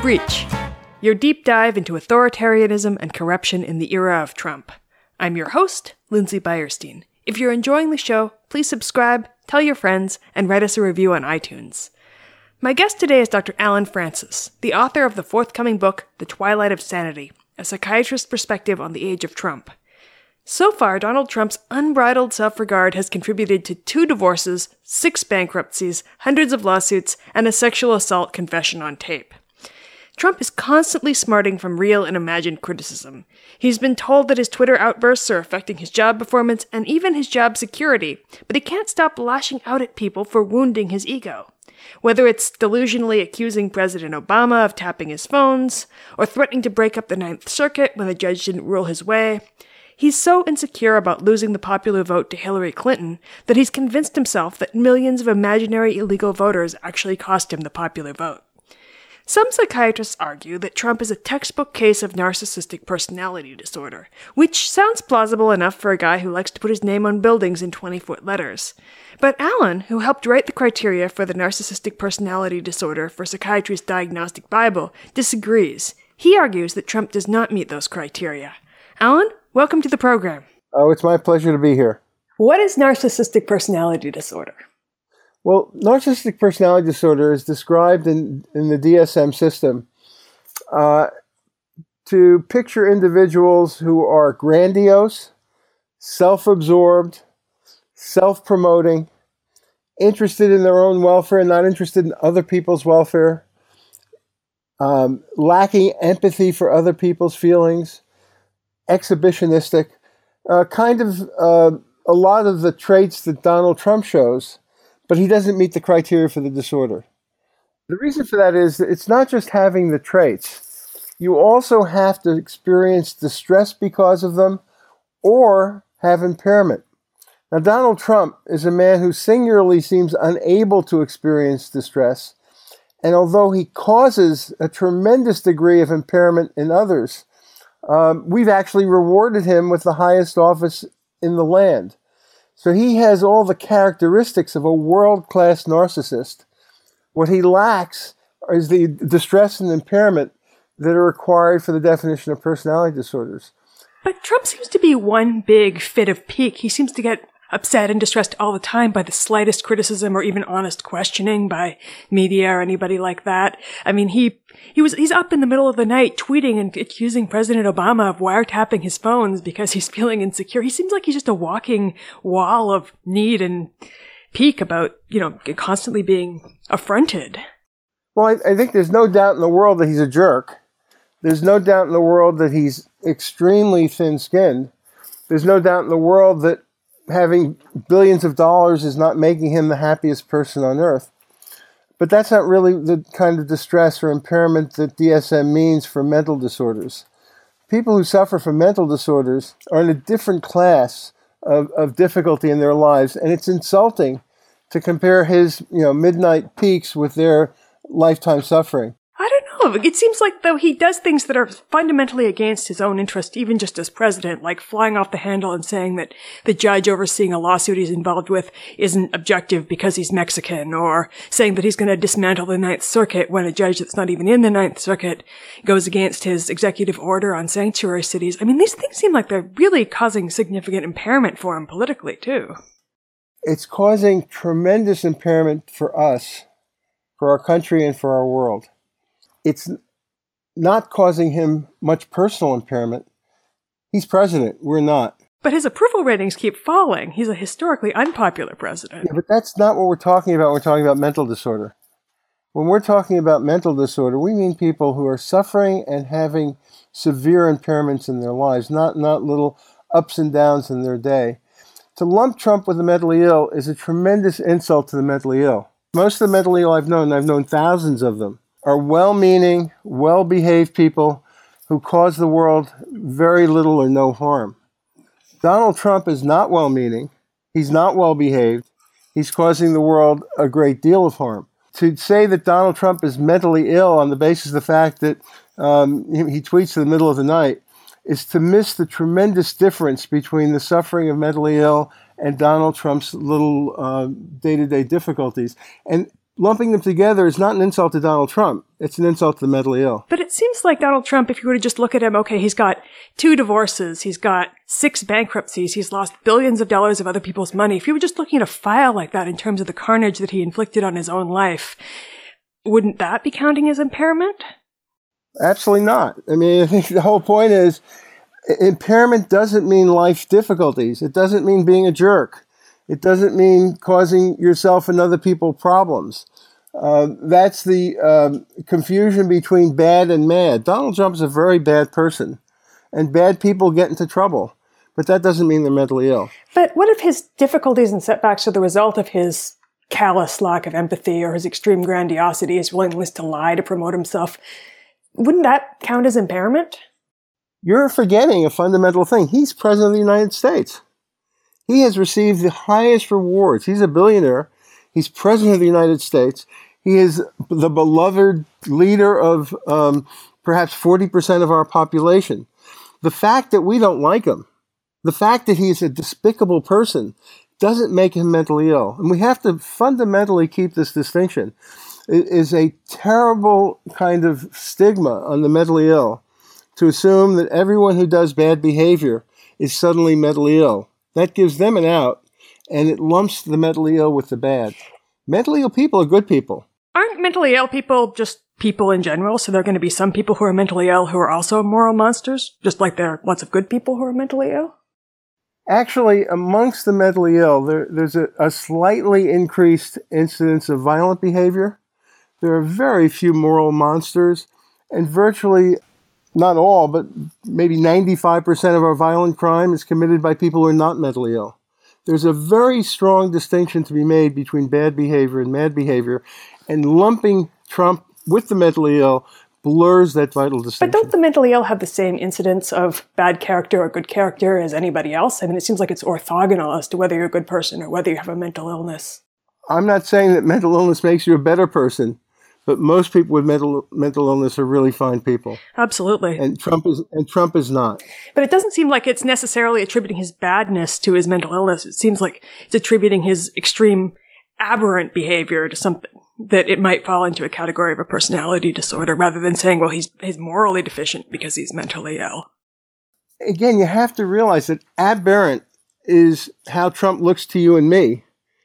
Reach, your deep dive into authoritarianism and corruption in the era of Trump. I'm your host, Lindsay Beierstein. If you're enjoying the show, please subscribe, tell your friends, and write us a review on iTunes. My guest today is Dr. Allen Frances, the author of the forthcoming book, The Twilight of Sanity, a psychiatrist's perspective on the age of Trump. So far, Donald Trump's unbridled self-regard has contributed to 2 divorces, 6 bankruptcies, hundreds of lawsuits, and a sexual assault confession on tape. Trump is constantly smarting from real and imagined criticism. He's been told that his Twitter outbursts are affecting his job performance and even his job security, but he can't stop lashing out at people for wounding his ego. Whether it's delusionally accusing President Obama of tapping his phones, or threatening to break up the Ninth Circuit when the judge didn't rule his way, he's so insecure about losing the popular vote to Hillary Clinton that he's convinced himself that millions of imaginary illegal voters actually cost him the popular vote. Some psychiatrists argue that Trump is a textbook case of narcissistic personality disorder, which sounds plausible enough for a guy who likes to put his name on buildings in 20-foot letters. But Allen, who helped write the criteria for the narcissistic personality disorder for Psychiatry's Diagnostic Bible, disagrees. He argues that Trump does not meet those criteria. Allen, welcome to the program. Oh, it's my pleasure to be here. What is narcissistic personality disorder? Well, narcissistic personality disorder is described in the DSM system to picture individuals who are grandiose, self-absorbed, self-promoting, interested in their own welfare, not interested in other people's welfare, lacking empathy for other people's feelings, exhibitionistic, a lot of the traits that Donald Trump shows, but he doesn't meet the criteria for the disorder. The reason for that is that it's not just having the traits. You also have to experience distress because of them or have impairment. Now, Donald Trump is a man who singularly seems unable to experience distress, and although he causes a tremendous degree of impairment in others, we've actually rewarded him with the highest office in the land. So he has all the characteristics of a world-class narcissist. What he lacks is the distress and impairment that are required for the definition of personality disorders. But Trump seems to be one big fit of pique. He seems to get upset and distressed all the time by the slightest criticism or even honest questioning by media or anybody like that. I mean, he's up in the middle of the night tweeting and accusing President Obama of wiretapping his phones because he's feeling insecure. He seems like he's just a walking wall of need and pique about, constantly being affronted. Well, I think there's no doubt in the world that he's a jerk. There's no doubt in the world that he's extremely thin-skinned. There's no doubt in the world that having billions of dollars is not making him the happiest person on earth. But that's not really the kind of distress or impairment that DSM means for mental disorders. People who suffer from mental disorders are in a different class of difficulty in their lives, and it's insulting to compare his midnight peaks with their lifetime suffering. I don't know. It seems like, though, he does things that are fundamentally against his own interest, even just as president, like flying off the handle and saying that the judge overseeing a lawsuit he's involved with isn't objective because he's Mexican, or saying that he's going to dismantle the Ninth Circuit when a judge that's not even in the Ninth Circuit goes against his executive order on sanctuary cities. I mean, these things seem like they're really causing significant impairment for him politically, too. It's causing tremendous impairment for us, for our country, and for our world. It's not causing him much personal impairment. He's president. We're not. But his approval ratings keep falling. He's a historically unpopular president. Yeah, but that's not what we're talking about when we're talking about mental disorder. When we're talking about mental disorder, we mean people who are suffering and having severe impairments in their lives, not little ups and downs in their day. To lump Trump with the mentally ill is a tremendous insult to the mentally ill. Most of the mentally ill I've known thousands of them, are well-meaning, well-behaved people who cause the world very little or no harm. Donald Trump is not well-meaning. He's not well-behaved. He's causing the world a great deal of harm. To say that Donald Trump is mentally ill on the basis of the fact that he tweets in the middle of the night is to miss the tremendous difference between the suffering of mentally ill and Donald Trump's little day-to-day difficulties. And lumping them together is not an insult to Donald Trump. It's an insult to the mentally ill. But it seems like Donald Trump, if you were to just look at him, okay, he's got 2 divorces, he's got 6 bankruptcies, he's lost billions of dollars of other people's money. If you were just looking at a file like that in terms of the carnage that he inflicted on his own life, wouldn't that be counting as impairment? Absolutely not. I mean, I think the whole point is impairment doesn't mean life difficulties. It doesn't mean being a jerk. It doesn't mean causing yourself and other people problems. That's the confusion between bad and mad. Donald Trump is a very bad person, and bad people get into trouble. But that doesn't mean they're mentally ill. But what if his difficulties and setbacks are the result of his callous lack of empathy or his extreme grandiosity, his willingness to lie to promote himself? Wouldn't that count as impairment? You're forgetting a fundamental thing. He's president of the United States. He has received the highest rewards. He's a billionaire. He's president of the United States. He is the beloved leader of perhaps 40% of our population. The fact that we don't like him, the fact that he's a despicable person, doesn't make him mentally ill. And we have to fundamentally keep this distinction. It is a terrible kind of stigma on the mentally ill to assume that everyone who does bad behavior is suddenly mentally ill. That gives them an out, and it lumps the mentally ill with the bad. Mentally ill people are good people. Aren't mentally ill people just people in general? So there are going to be some people who are mentally ill who are also moral monsters, just like there are lots of good people who are mentally ill? Actually, amongst the mentally ill, there's a slightly increased incidence of violent behavior. There are very few moral monsters, and virtually not all, but maybe 95% of our violent crime is committed by people who are not mentally ill. There's a very strong distinction to be made between bad behavior and mad behavior, and lumping Trump with the mentally ill blurs that vital distinction. But don't the mentally ill have the same incidence of bad character or good character as anybody else? I mean, it seems like it's orthogonal as to whether you're a good person or whether you have a mental illness. I'm not saying that mental illness makes you a better person, but most people with mental illness are really fine people. Absolutely. And Trump is not. But it doesn't seem like it's necessarily attributing his badness to his mental illness. It seems like it's attributing his extreme aberrant behavior to something that it might fall into a category of a personality disorder, rather than saying, well, he's morally deficient because he's mentally ill. Again, you have to realize that aberrant is how Trump looks to you and me.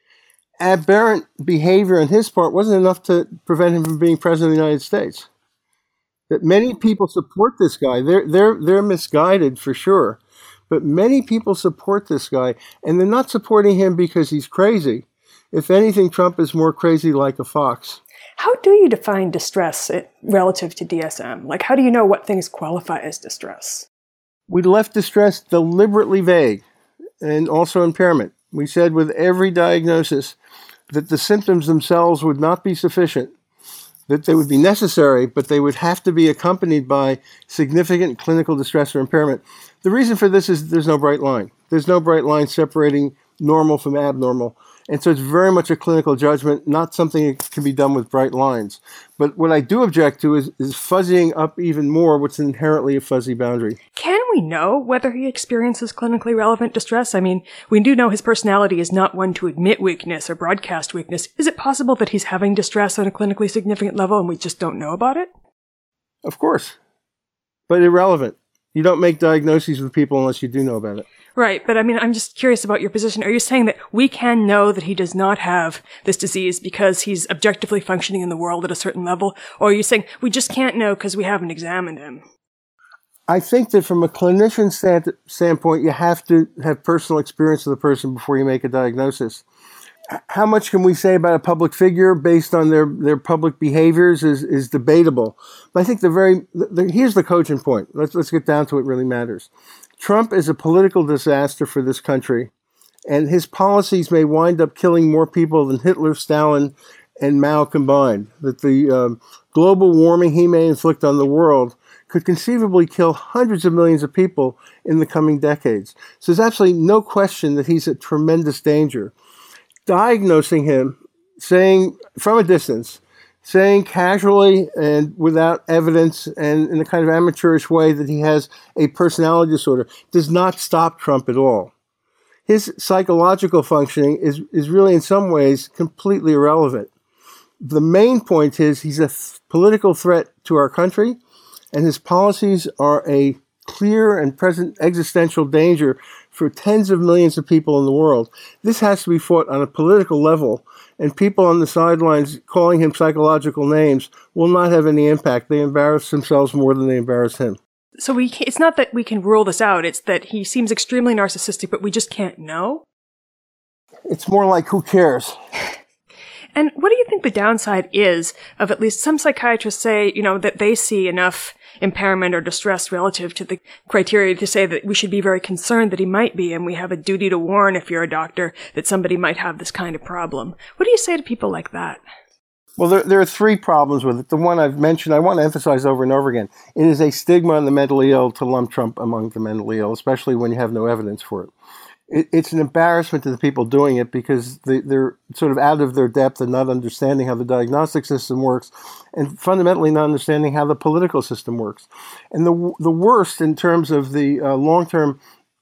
Aberrant behavior on his part wasn't enough to prevent him from being president of the United States. That many people support this guy. They're misguided for sure, but many people support this guy, and they're not supporting him because he's crazy. If anything, Trump is more crazy like a fox. How do you define distress relative to DSM? Like, how do you know what things qualify as distress? We left distress deliberately vague, and also impairment. We said with every diagnosis that the symptoms themselves would not be sufficient, that they would be necessary, but they would have to be accompanied by significant clinical distress or impairment. The reason for this is there's no bright line. There's no bright line separating normal from abnormal. And so it's very much a clinical judgment, not something that can be done with bright lines. But what I do object to is fuzzying up even more what's inherently a fuzzy boundary. Can we know whether he experiences clinically relevant distress? I mean, we do know his personality is not one to admit weakness or broadcast weakness. Is it possible that he's having distress on a clinically significant level and we just don't know about it? Of course. But irrelevant. You don't make diagnoses with people unless you do know about it. Right, but I mean, I'm just curious about your position. Are you saying that we can know that he does not have this disease because he's objectively functioning in the world at a certain level? Or are you saying we just can't know because we haven't examined him? I think that from a clinician standpoint, you have to have personal experience of the person before you make a diagnosis. How much can we say about a public figure based on their public behaviors is debatable. But I think here's the cogent point. Let's get down to what really matters. Trump is a political disaster for this country, and his policies may wind up killing more people than Hitler, Stalin, and Mao combined. That the global warming he may inflict on the world could conceivably kill hundreds of millions of people in the coming decades. So there's absolutely no question that he's a tremendous danger. Diagnosing him, saying from a distance, saying casually and without evidence and in a kind of amateurish way that he has a personality disorder does not stop Trump at all. His psychological functioning is really in some ways completely irrelevant. the main point is he's a political threat to our country, and his policies are a clear and present existential danger for tens of millions of people in the world. This has to be fought on a political level, and people on the sidelines calling him psychological names will not have any impact. They embarrass themselves more than they embarrass him. So it's not that we can rule this out, it's that he seems extremely narcissistic, but we just can't know? It's more like, who cares? And what do you think the downside is of at least some psychiatrists say, that they see enough impairment or distress relative to the criteria to say that we should be very concerned that he might be, and we have a duty to warn if you're a doctor that somebody might have this kind of problem. What do you say to people like that? Well, there are three problems with it. The one I've mentioned, I want to emphasize over and over again. It is a stigma on the mentally ill to lump Trump among the mentally ill, especially when you have no evidence for it. It's an embarrassment to the people doing it because they're sort of out of their depth and not understanding how the diagnostic system works, and fundamentally not understanding how the political system works. And the worst in terms of the long-term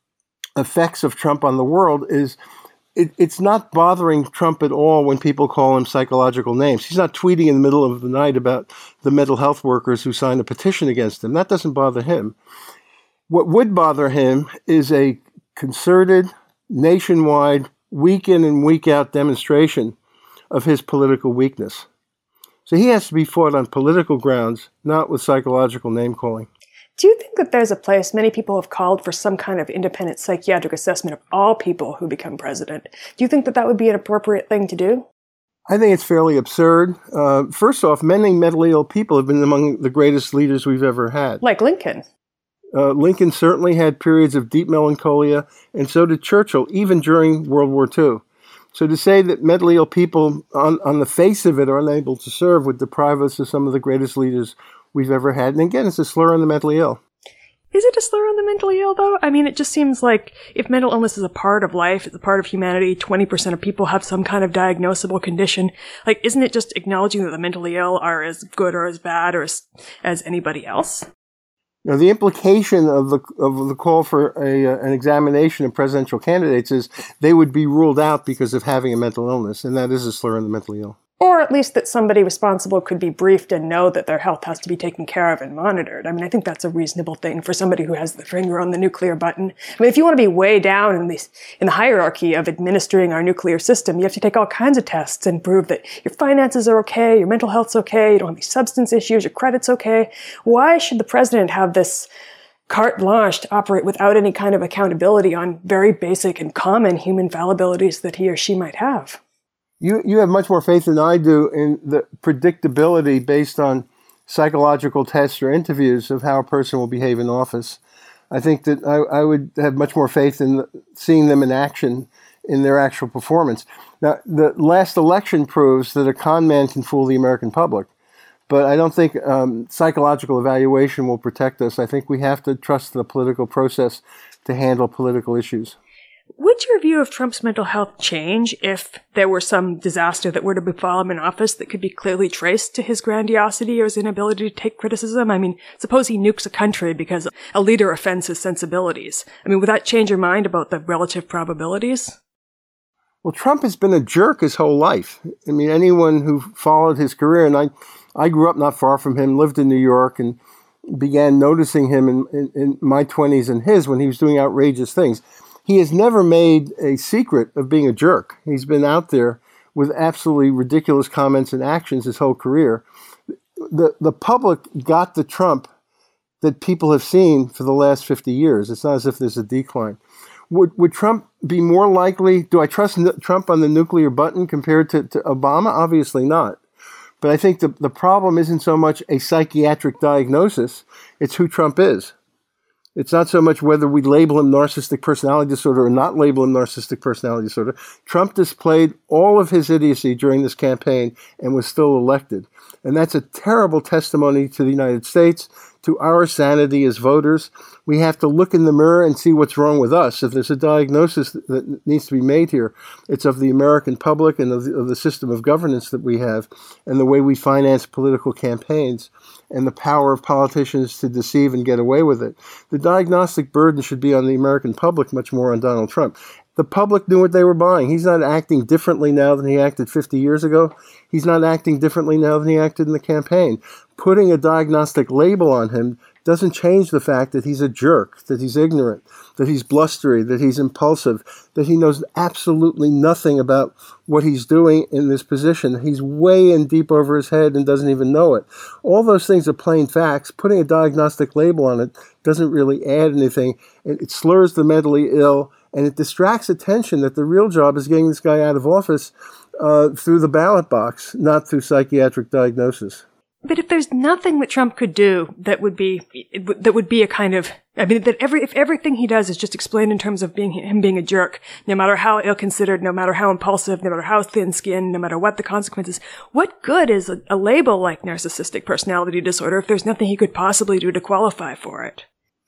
effects of Trump on the world is it's not bothering Trump at all when people call him psychological names. He's not tweeting in the middle of the night about the mental health workers who signed a petition against him. That doesn't bother him. What would bother him is a concerted, nationwide, week in and week out demonstration of his political weakness. So he has to be fought on political grounds, not with psychological name-calling. Do you think that there's a place, many people have called for some kind of independent psychiatric assessment of all people who become president? Do you think that would be an appropriate thing to do? I think it's fairly absurd. First off, many mentally ill people have been among the greatest leaders we've ever had. Like Lincoln. Lincoln certainly had periods of deep melancholia, and so did Churchill, even during World War II. So to say that mentally ill people, on the face of it, are unable to serve would deprive us of some of the greatest leaders we've ever had. And again, it's a slur on the mentally ill. Is it a slur on the mentally ill, though? I mean, it just seems like if mental illness is a part of life, it's a part of humanity, 20% of people have some kind of diagnosable condition. Like, isn't it just acknowledging that the mentally ill are as good or as bad or as anybody else? Now, the implication of the call for an examination of presidential candidates is they would be ruled out because of having a mental illness, and that is a slur on the mentally ill. Or at least that somebody responsible could be briefed and know that their health has to be taken care of and monitored. I mean, I think that's a reasonable thing for somebody who has the finger on the nuclear button. I mean, if you want to be way down in the hierarchy of administering our nuclear system, you have to take all kinds of tests and prove that your finances are okay, your mental health's okay, you don't have any substance issues, your credit's okay. Why should the president have this carte blanche to operate without any kind of accountability on very basic and common human fallibilities that he or she might have? You have much more faith than I do in the predictability based on psychological tests or interviews of how a person will behave in office. I think that I would have much more faith in seeing them in action in their actual performance. Now, the last election proves that a con man can fool the American public, but I don't think psychological evaluation will protect us. I think we have to trust the political process to handle political issues. Would your view of Trump's mental health change if there were some disaster that were to befall him in office that could be clearly traced to his grandiosity or his inability to take criticism? I mean, suppose he nukes a country because a leader offends his sensibilities. I mean, would that change your mind about the relative probabilities? Well, Trump has been a jerk his whole life. I mean, anyone who followed his career, and I grew up not far from him, lived in New York, and began noticing him in my 20s and his when he was doing outrageous things. He has never made a secret of being a jerk. He's been out there with absolutely ridiculous comments and actions his whole career. The public got the Trump that people have seen for the last 50 years. It's not as if there's a decline. Would Trump be more likely? Do I trust Trump on the nuclear button compared to Obama? Obviously not. But I think the problem isn't so much a psychiatric diagnosis. It's who Trump is. It's not so much whether we label him narcissistic personality disorder or not label him narcissistic personality disorder. Trump displayed all of his idiocy during this campaign and was still elected. And that's a terrible testimony to the United States, to our sanity as voters. We have to look in the mirror and see what's wrong with us. If there's a diagnosis that needs to be made here, it's of the American public and of the system of governance that we have and the way we finance political campaigns and the power of politicians to deceive and get away with it. The diagnostic burden should be on the American public, much more on Donald Trump. The public knew what they were buying. He's not acting differently now than he acted 50 years ago. He's not acting differently now than he acted in the campaign. Putting a diagnostic label on him doesn't change the fact that he's a jerk, that he's ignorant, that he's blustery, that he's impulsive, that he knows absolutely nothing about what he's doing in this position. He's way in deep over his head and doesn't even know it. All those things are plain facts. Putting a diagnostic label on it doesn't really add anything. It slurs the mentally ill, and it distracts attention that the real job is getting this guy out of office through the ballot box, not through psychiatric diagnosis. But if there's nothing that Trump could do that would be a kind of, I mean, if everything he does is just explained in terms of him being a jerk, no matter how ill-considered, no matter how impulsive, no matter how thin-skinned, no matter what the consequences, what good is a label like narcissistic personality disorder if there's nothing he could possibly do to qualify for it?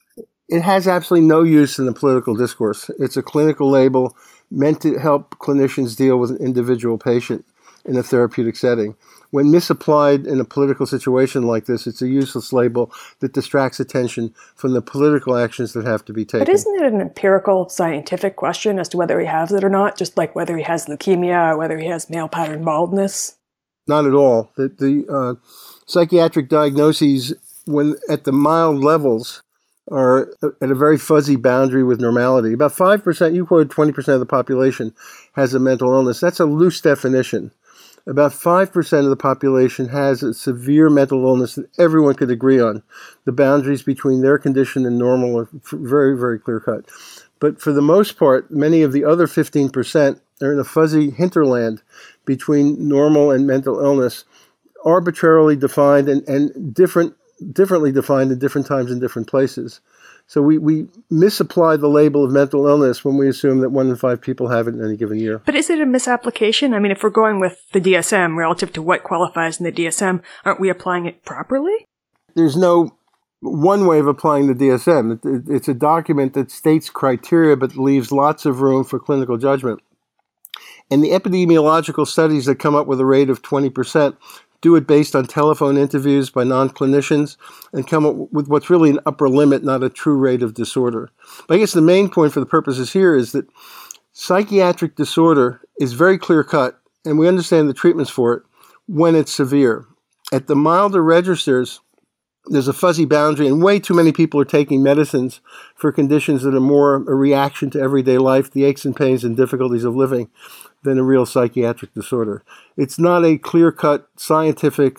It has absolutely no use in the political discourse. It's a clinical label meant to help clinicians deal with an individual patient in a therapeutic setting. When misapplied in a political situation like this, it's a useless label that distracts attention from the political actions that have to be taken. But isn't it an empirical, scientific question as to whether he has it or not, just like whether he has leukemia or whether he has male pattern baldness? Not at all. The psychiatric diagnoses, when at the mild levels, are at a very fuzzy boundary with normality. About 5%, you quoted 20% of the population has a mental illness. That's a loose definition. About 5% of the population has a severe mental illness that everyone could agree on. The boundaries between their condition and normal are very, very clear-cut. But for the most part, many of the other 15% are in a fuzzy hinterland between normal and mental illness, arbitrarily defined and differently defined at different times in different places. So we misapply the label of mental illness when we assume that 1 in 5 people have it in any given year. But is it a misapplication? I mean, if we're going with the DSM relative to what qualifies in the DSM, aren't we applying it properly? There's no one way of applying the DSM. It's a document that states criteria but leaves lots of room for clinical judgment. And the epidemiological studies that come up with a rate of 20% do it based on telephone interviews by non-clinicians and come up with what's really an upper limit, not a true rate of disorder. But I guess the main point for the purposes here is that psychiatric disorder is very clear-cut, and we understand the treatments for it when it's severe. At the milder registers, there's a fuzzy boundary, and way too many people are taking medicines for conditions that are more a reaction to everyday life, the aches and pains and difficulties of living, than a real psychiatric disorder. It's not a clear-cut, scientific,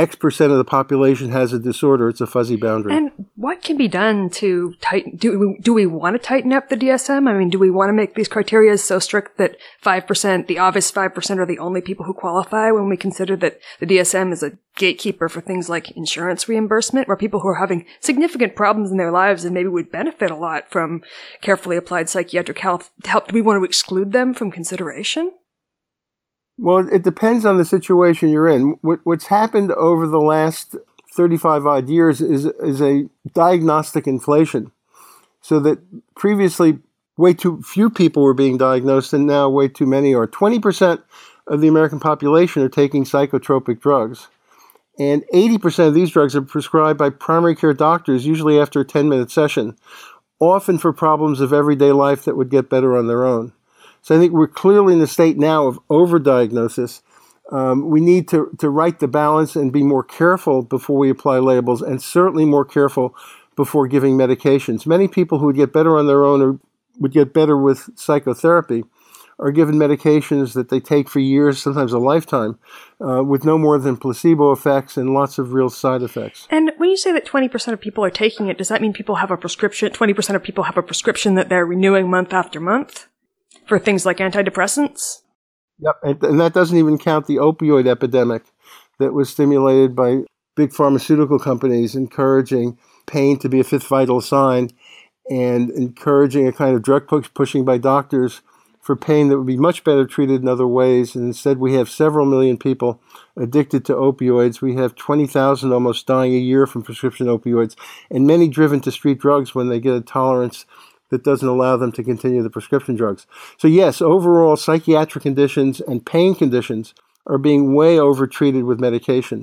X% of the population has a disorder. It's a fuzzy boundary. And what can be done to tighten? Do we want to tighten up the DSM? I mean, do we want to make these criteria so strict that 5%, the obvious 5%, are the only people who qualify when we consider that the DSM is a gatekeeper for things like insurance reimbursement, where people who are having significant problems in their lives and maybe would benefit a lot from carefully applied psychiatric help, do we want to exclude them from consideration? Well, it depends on the situation you're in. What's happened over the last 35-odd years is a diagnostic inflation. So that previously way too few people were being diagnosed and now way too many are. 20% of the American population are taking psychotropic drugs. And 80% of these drugs are prescribed by primary care doctors, usually after a 10-minute session, often for problems of everyday life that would get better on their own. So I think we're clearly in a state now of overdiagnosis. We need to right the balance and be more careful before we apply labels, and certainly more careful before giving medications. Many people who would get better on their own or would get better with psychotherapy are given medications that they take for years, sometimes a lifetime, with no more than placebo effects and lots of real side effects. And when you say that 20% of people are taking it, does that mean people have a prescription? 20% of people have a prescription that they're renewing month after month for things like antidepressants? Yep, and that doesn't even count the opioid epidemic that was stimulated by big pharmaceutical companies encouraging pain to be a fifth vital sign and encouraging a kind of drug pushing by doctors for pain that would be much better treated in other ways. And instead, we have several million people addicted to opioids. We have 20,000 almost dying a year from prescription opioids, and many driven to street drugs when they get a tolerance that doesn't allow them to continue the prescription drugs. So yes, overall, psychiatric conditions and pain conditions are being way overtreated with medication.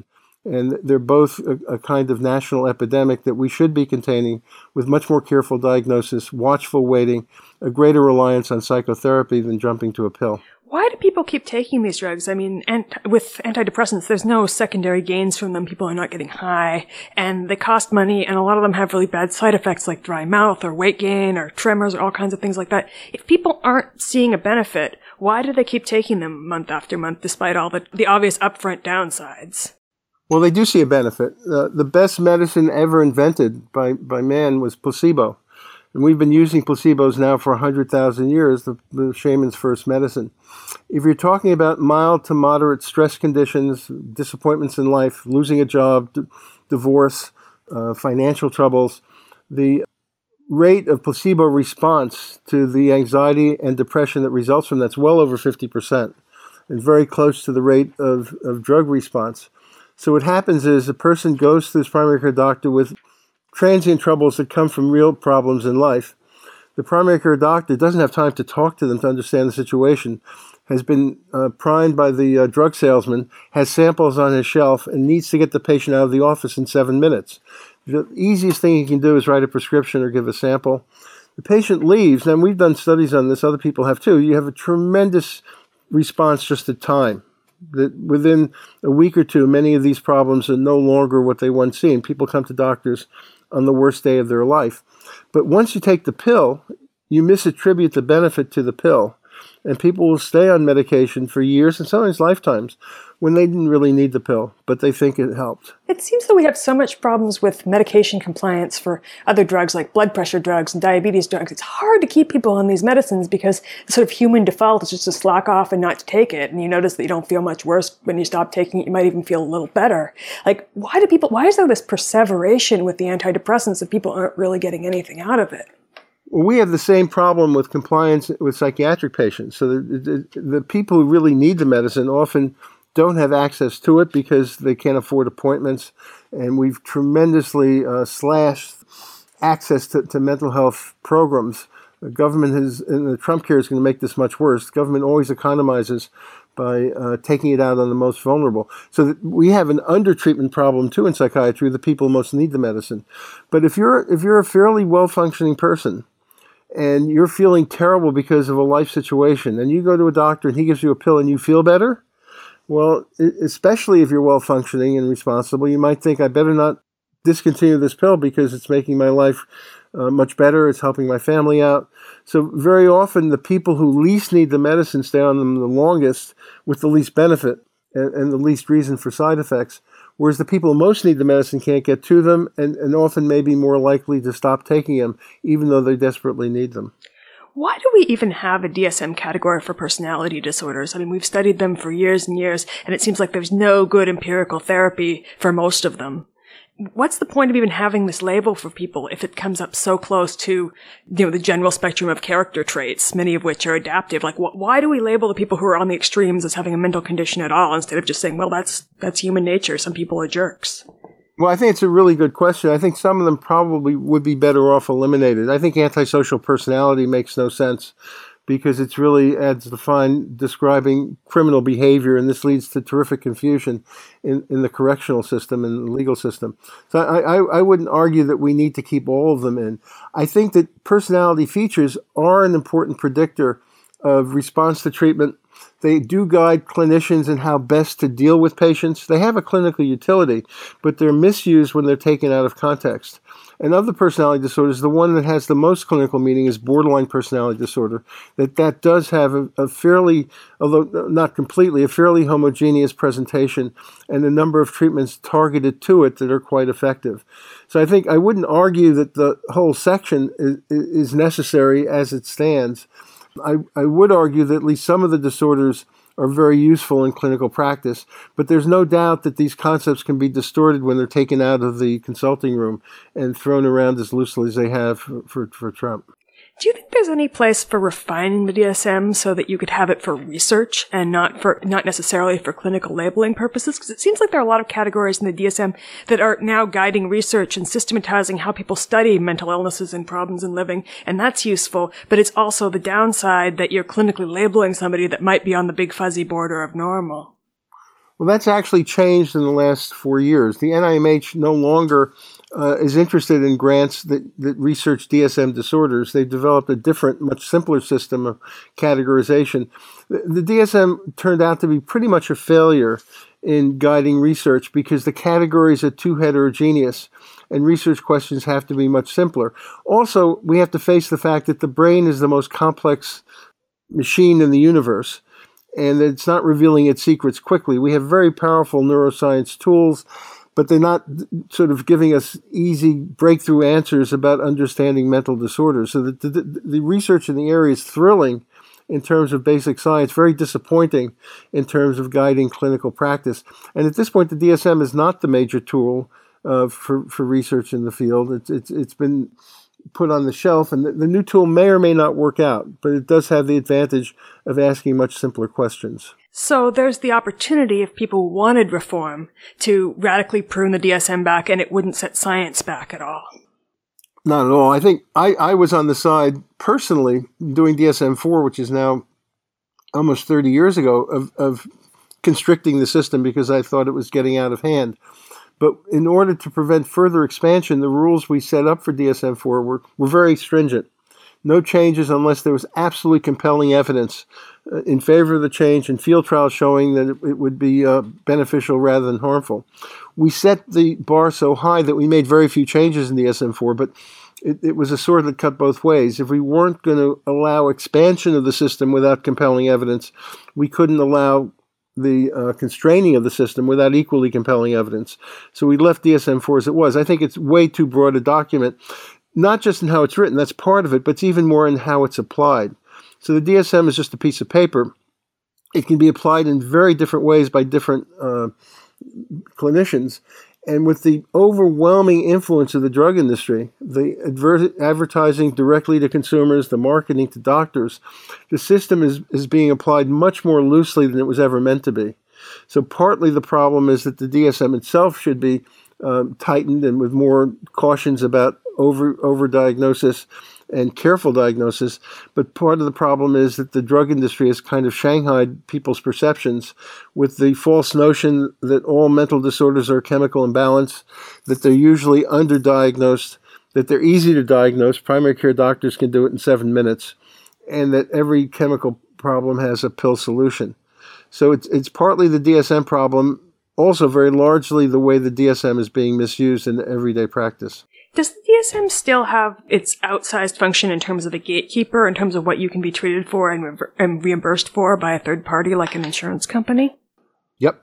And they're both a kind of national epidemic that we should be containing with much more careful diagnosis, watchful waiting, a greater reliance on psychotherapy than jumping to a pill. Why do people keep taking these drugs? I mean, with antidepressants, there's no secondary gains from them. People are not getting high, and they cost money, and a lot of them have really bad side effects like dry mouth or weight gain or tremors or all kinds of things like that. If people aren't seeing a benefit, why do they keep taking them month after month despite all the obvious upfront downsides? Well, they do see a benefit. The best medicine ever invented by man was placebo. And we've been using placebos now for 100,000 years, the shaman's first medicine. If you're talking about mild to moderate stress conditions, disappointments in life, losing a job, divorce, financial troubles, the rate of placebo response to the anxiety and depression that results from that's well over 50% and very close to the rate of drug response. So what happens is a person goes to his primary care doctor with transient troubles that come from real problems in life. The primary care doctor doesn't have time to talk to them to understand the situation, has been primed by the drug salesman, has samples on his shelf, and needs to get the patient out of the office in 7 minutes. The easiest thing he can do is write a prescription or give a sample. The patient leaves, and we've done studies on this, other people have too. You have a tremendous response just to time. That within a week or two, many of these problems are no longer what they once seemed. People come to doctors on the worst day of their life. But once you take the pill, you misattribute the benefit to the pill. And people will stay on medication for years and sometimes lifetimes when they didn't really need the pill, but they think it helped. It seems that we have so much problems with medication compliance for other drugs like blood pressure drugs and diabetes drugs. It's hard to keep people on these medicines because the sort of human default is just to slack off and not to take it. And you notice that you don't feel much worse when you stop taking it. You might even feel a little better. Like, why is there this perseveration with the antidepressants if people aren't really getting anything out of it? Well, we have the same problem with compliance with psychiatric patients. So the people who really need the medicine often don't have access to it because they can't afford appointments. And we've tremendously slashed access to mental health programs. The government and the Trump care is going to make this much worse. The government always economizes by taking it out on the most vulnerable. So that we have an undertreatment problem too in psychiatry, the people who most need the medicine. But if you're a fairly well-functioning person, and you're feeling terrible because of a life situation, and you go to a doctor and he gives you a pill and you feel better, well, especially if you're well-functioning and responsible, you might think, I better not discontinue this pill because it's making my life much better, it's helping my family out. So very often the people who least need the medicine stay on them the longest with the least benefit and the least reason for side effects. Whereas the people who most need the medicine can't get to them and often may be more likely to stop taking them, even though they desperately need them. Why do we even have a DSM category for personality disorders? I mean, we've studied them for years and years, and it seems like there's no good empirical therapy for most of them. What's the point of even having this label for people if it comes up so close to, the general spectrum of character traits, many of which are adaptive? Like, why do we label the people who are on the extremes as having a mental condition at all instead of just saying, well, that's human nature. Some people are jerks. Well, I think it's a really good question. I think some of them probably would be better off eliminated. I think antisocial personality makes no sense because it's really, as defined, describing criminal behavior, and this leads to terrific confusion in the correctional system and the legal system. So I wouldn't argue that we need to keep all of them in. I think that personality features are an important predictor of response to treatment. They do guide clinicians in how best to deal with patients. They have a clinical utility, but they're misused when they're taken out of context. And of the personality disorders, the one that has the most clinical meaning is borderline personality disorder. That does have a fairly, although not completely, a fairly homogeneous presentation and a number of treatments targeted to it that are quite effective. So I think I wouldn't argue that the whole section is necessary as it stands. I would argue that at least some of the disorders are very useful in clinical practice, but there's no doubt that these concepts can be distorted when they're taken out of the consulting room and thrown around as loosely as they have for Trump. Do you think there's any place for refining the DSM so that you could have it for research and not necessarily for clinical labeling purposes? Because it seems like there are a lot of categories in the DSM that are now guiding research and systematizing how people study mental illnesses and problems in living, and that's useful, but it's also the downside that you're clinically labeling somebody that might be on the big fuzzy border of normal. Well, that's actually changed in the last 4 years. The NIMH no longer is interested in grants that research DSM disorders. They've developed a different, much simpler system of categorization. The DSM turned out to be pretty much a failure in guiding research because the categories are too heterogeneous and research questions have to be much simpler. Also, we have to face the fact that the brain is the most complex machine in the universe, and it's not revealing its secrets quickly. We have very powerful neuroscience tools, but they're not sort of giving us easy breakthrough answers about understanding mental disorders. So the research in the area is thrilling in terms of basic science, very disappointing in terms of guiding clinical practice. And at this point, the DSM is not the major tool for research in the field. It's been put on the shelf, and the new tool may or may not work out, but it does have the advantage of asking much simpler questions. So there's the opportunity, if people wanted reform, to radically prune the DSM back, and it wouldn't set science back at all. Not at all. I think I was on the side, personally, doing DSM-4, which is now almost 30 years ago, of constricting the system because I thought it was getting out of hand. But in order to prevent further expansion, the rules we set up for DSM-4 were very stringent. No changes unless there was absolutely compelling evidence in favor of the change and field trials showing that it would be beneficial rather than harmful. We set the bar so high that we made very few changes in DSM-4, but it was a sword that cut both ways. If we weren't going to allow expansion of the system without compelling evidence, we couldn't allow the constraining of the system without equally compelling evidence. So we left DSM-4 as it was. I think it's way too broad a document, not just in how it's written, that's part of it, but it's even more in how it's applied. So the DSM is just a piece of paper. It can be applied in very different ways by different clinicians. And with the overwhelming influence of the drug industry, the advertising directly to consumers, the marketing to doctors, the system is being applied much more loosely than it was ever meant to be. So partly the problem is that the DSM itself should be tightened and with more cautions about overdiagnosis and careful diagnosis. But part of the problem is that the drug industry has kind of shanghaied people's perceptions with the false notion that all mental disorders are chemical imbalance, that they're usually underdiagnosed, that they're easy to diagnose. Primary care doctors can do it in 7 minutes, and that every chemical problem has a pill solution. So it's partly the DSM problem, also very largely the way the DSM is being misused in everyday practice. Does the DSM still have its outsized function in terms of a gatekeeper, in terms of what you can be treated for and reimbursed for by a third party like an insurance company? Yep.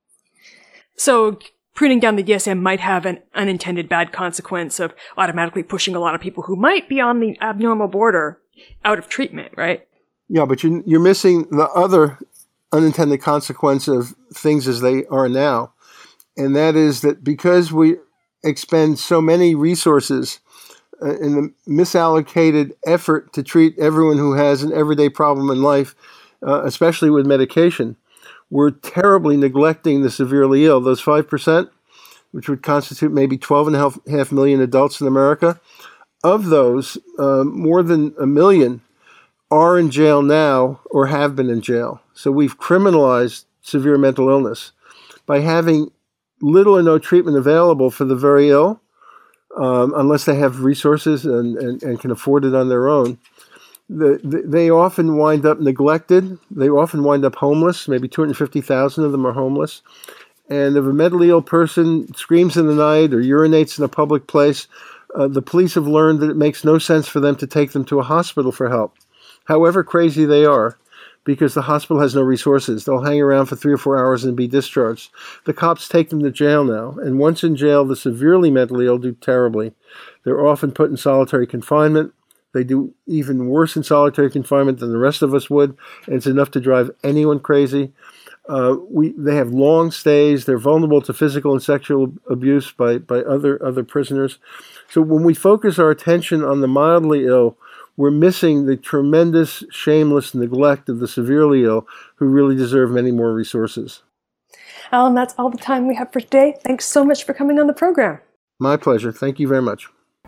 So pruning down the DSM might have an unintended bad consequence of automatically pushing a lot of people who might be on the abnormal border out of treatment, right? Yeah, but you're missing the other unintended consequence of things as they are now, and that is that because we expend so many resources in the misallocated effort to treat everyone who has an everyday problem in life, especially with medication, we're terribly neglecting the severely ill. Those 5%, which would constitute maybe 12.5 million adults in America, of those, more than 1 million are in jail now or have been in jail. So we've criminalized severe mental illness by having little or no treatment available for the very ill, unless they have resources and can afford it on their own. They often wind up neglected. They often wind up homeless. Maybe 250,000 of them are homeless. And if a mentally ill person screams in the night or urinates in a public place, the police have learned that it makes no sense for them to take them to a hospital for help, however crazy they are, because the hospital has no resources. They'll hang around for 3 or 4 hours and be discharged. The cops take them to jail now, and once in jail, the severely mentally ill do terribly. They're often put in solitary confinement. They do even worse in solitary confinement than the rest of us would, and it's enough to drive anyone crazy. They have long stays. They're vulnerable to physical and sexual abuse by other prisoners. So when we focus our attention on the mildly ill, we're missing the tremendous, shameless neglect of the severely ill who really deserve many more resources. Alan, that's all the time we have for today. Thanks so much for coming on the program. My pleasure. Thank you very much.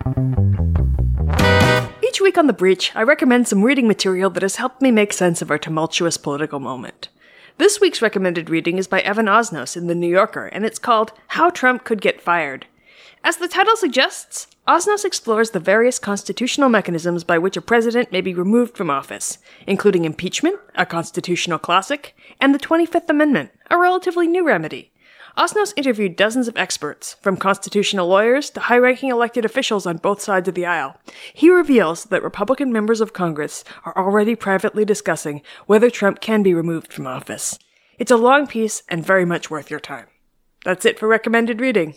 Each week on The Breach, I recommend some reading material that has helped me make sense of our tumultuous political moment. This week's recommended reading is by Evan Osnos in The New Yorker, and it's called How Trump Could Get Fired. As the title suggests, Osnos explores the various constitutional mechanisms by which a president may be removed from office, including impeachment, a constitutional classic, and the 25th Amendment, a relatively new remedy. Osnos interviewed dozens of experts, from constitutional lawyers to high-ranking elected officials on both sides of the aisle. He reveals that Republican members of Congress are already privately discussing whether Trump can be removed from office. It's a long piece and very much worth your time. That's it for recommended reading.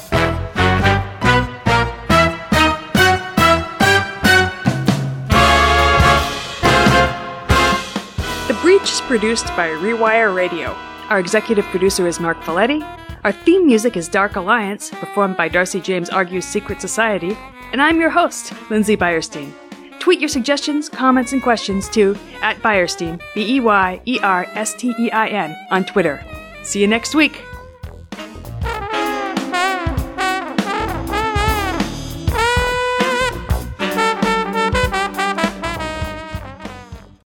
The Breach is produced by Rewire Radio. Our executive producer is Mark Folletti. Our theme music is Dark Alliance, performed by Darcy James Argue's Secret Society. And I'm your host, Lindsay Beierstein. Tweet your suggestions, comments, and questions to @Beierstein, Beierstein, on Twitter. See you next week.